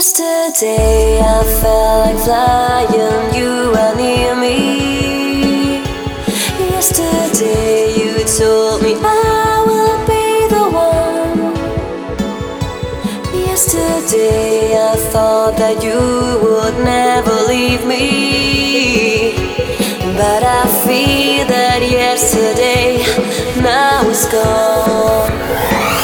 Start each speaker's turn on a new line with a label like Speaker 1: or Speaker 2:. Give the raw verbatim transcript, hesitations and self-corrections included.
Speaker 1: Yesterday I felt like flying, you were near me. Yesterday you told me I will be the one. Yesterday I thought that you would never leave me, but I feel that yesterday now is gone.